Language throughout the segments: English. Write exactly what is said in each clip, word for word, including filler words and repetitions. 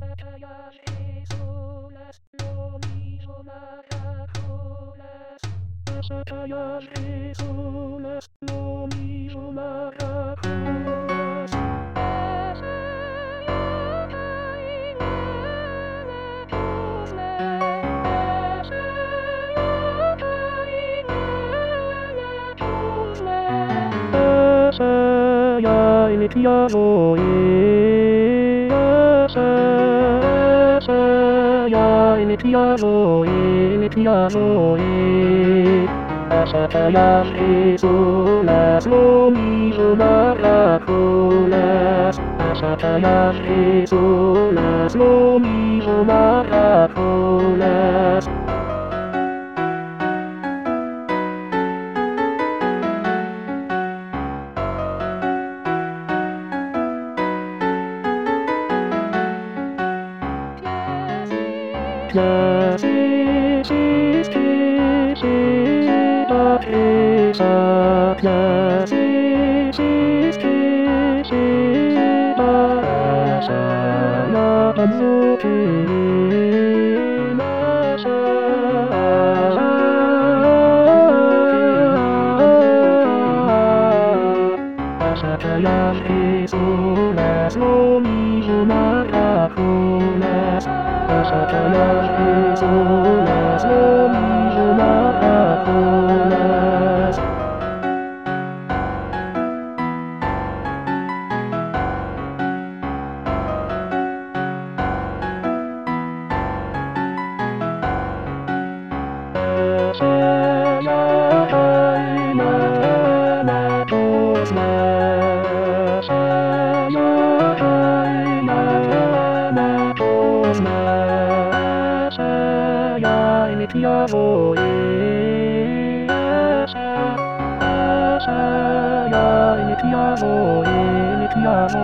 Satayas Jesulas, lo mismo maraculas. Satayas Jesulas, lo mismo maraculas. Saya ini tiada saya ini tiada ini tiada Satayas Jesulas, lo mismo maraculas. Satayas Jesulas, lo mismo maraculas. Classics is kisses, but it's a classics is kisses, but it's a lot of looking Satayas Jesulas, lo mismo maraculas. Satayas Jesulas, lo mismo maraculas. Saya haina matosna, saya haina matosna. Saya ini tiada saya ini tiada ini tiada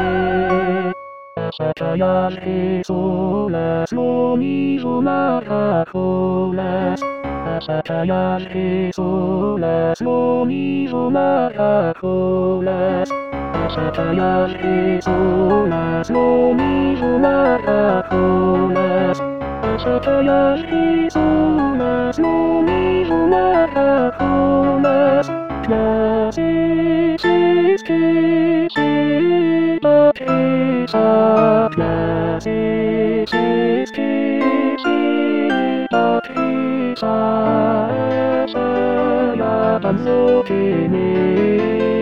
Satayas Jesulas, lo mismo maraculas. Satayas Jesulas, lo mismo maraculas. Satayas Jesulas, lo mismo maraculas. Satayas Jesulas, lo mismo maraculas. Classics is kisses, but it's a classics is kisses, but it's a saya dan sukini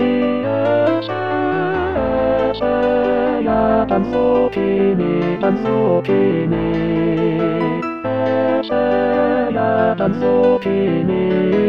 saya dan sukini dan sukini saya dan sukini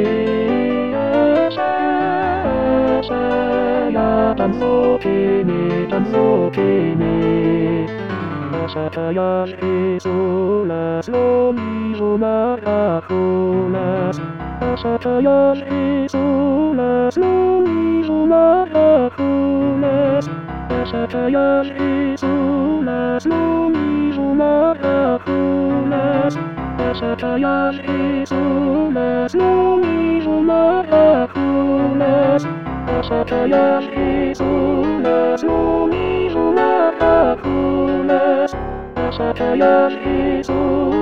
saya dan sukini dan sukini Satayas Jesulas, lo mismo maraculas. Satayas Jesulas, lo mismo maraculas. Satayas Jesulas, lo mismo maraculas. Satayas Jesulas, lo mismo maraculas. Satayas Jesulas, lo mismo maraculas. Satayas Jesulas.